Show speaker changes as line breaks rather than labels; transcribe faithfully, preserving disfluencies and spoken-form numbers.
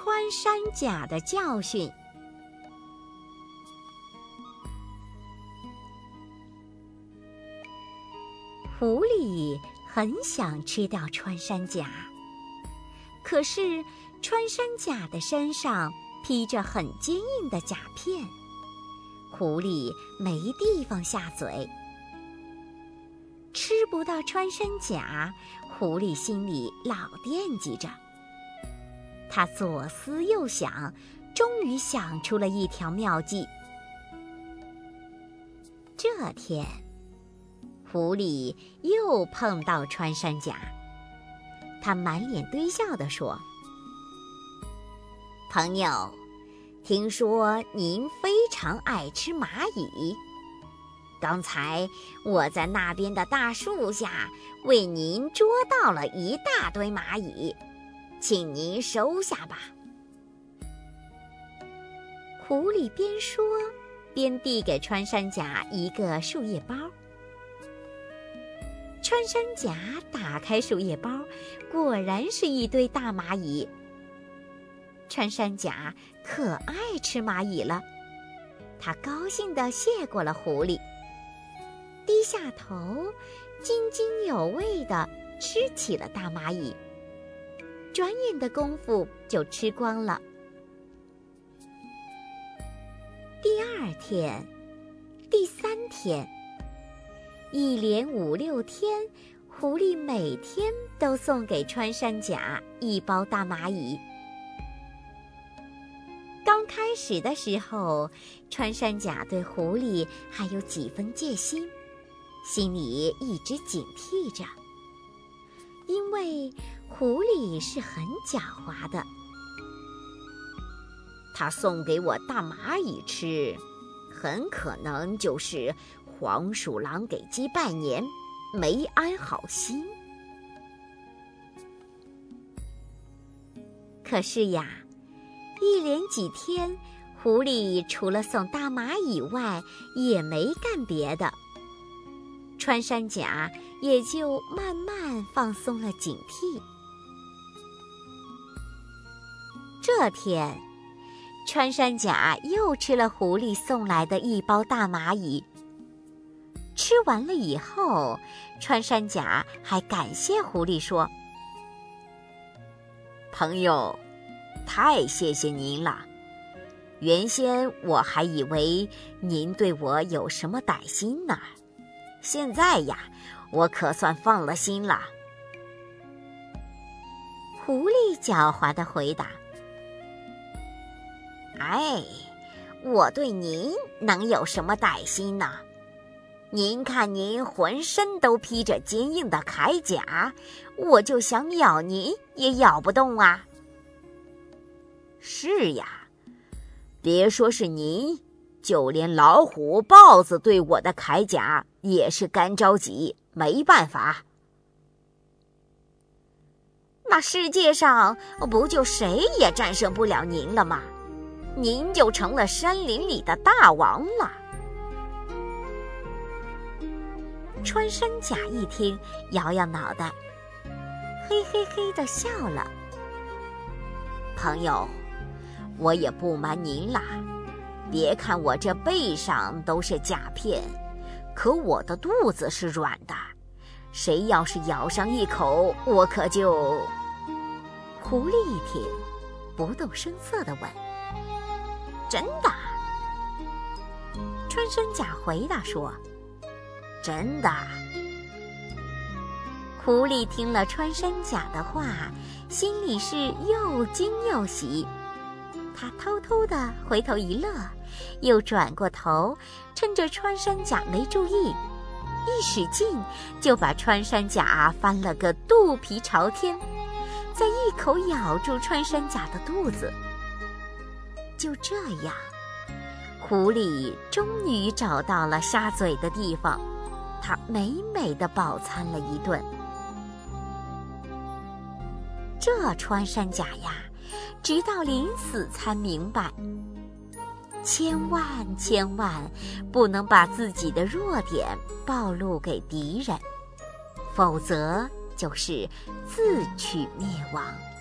穿山甲的教训。狐狸很想吃掉穿山甲，可是穿山甲的身上披着很坚硬的甲片，狐狸没地方下嘴。吃不到穿山甲，狐狸心里老惦记着。他左思右想，终于想出了一条妙计。这天，狐狸又碰到穿山甲，他满脸堆笑地说：“朋友，听说您非常爱吃蚂蚁。刚才我在那边的大树下为您捉到了一大堆蚂蚁，请您收下吧。”狐狸边说边递给穿山甲一个树叶包。穿山甲打开树叶包，果然是一堆大蚂蚁。穿山甲可爱吃蚂蚁了，他高兴地谢过了狐狸，低下头，津津有味地吃起了大蚂蚁。转眼的功夫就吃光了。第二天，第三天，一连五六天，狐狸每天都送给穿山甲一包大蚂蚁。刚开始的时候，穿山甲对狐狸还有几分戒心，心里一直警惕着，因为狐狸是很狡猾的。他送给我大蚂蚁吃，很可能就是黄鼠狼给鸡拜年，没安好心。可是呀，一连几天，狐狸除了送大蚂蚁外，也没干别的。穿山甲也就慢慢放松了警惕。这天，穿山甲又吃了狐狸送来的一包大蚂蚁。吃完了以后，穿山甲还感谢狐狸说：“
朋友，太谢谢您了。原先我还以为您对我有什么歹心呢，现在呀，我可算放了心了。”
狐狸狡猾地回答：“
哎，我对您能有什么歹心呢？您看您浑身都披着坚硬的铠甲，我就想咬您也咬不动啊。”是呀，别说是您，就连老虎、豹子对我的铠甲也是干着急，没办法。
那世界上不就谁也战胜不了您了吗？您就成了山林里的大王了。穿山甲一听，摇摇脑袋，嘿嘿嘿地笑了。
朋友，我也不瞒您啦，别看我这背上都是甲片，可我的肚子是软的，谁要是咬上一口，我可就……
狐狸一听，不动声色地问：“真的？”穿山甲回答说：“
真的。”
狐狸听了穿山甲的话，心里是又惊又喜。他偷偷地回头一乐，又转过头，趁着穿山甲没注意，一使劲就把穿山甲翻了个肚皮朝天，再一口咬住穿山甲的肚子。就这样，狐狸终于找到了下嘴的地方，它美美地饱餐了一顿。这穿山甲呀，直到临死才明白，千万千万不能把自己的弱点暴露给敌人，否则就是自取灭亡。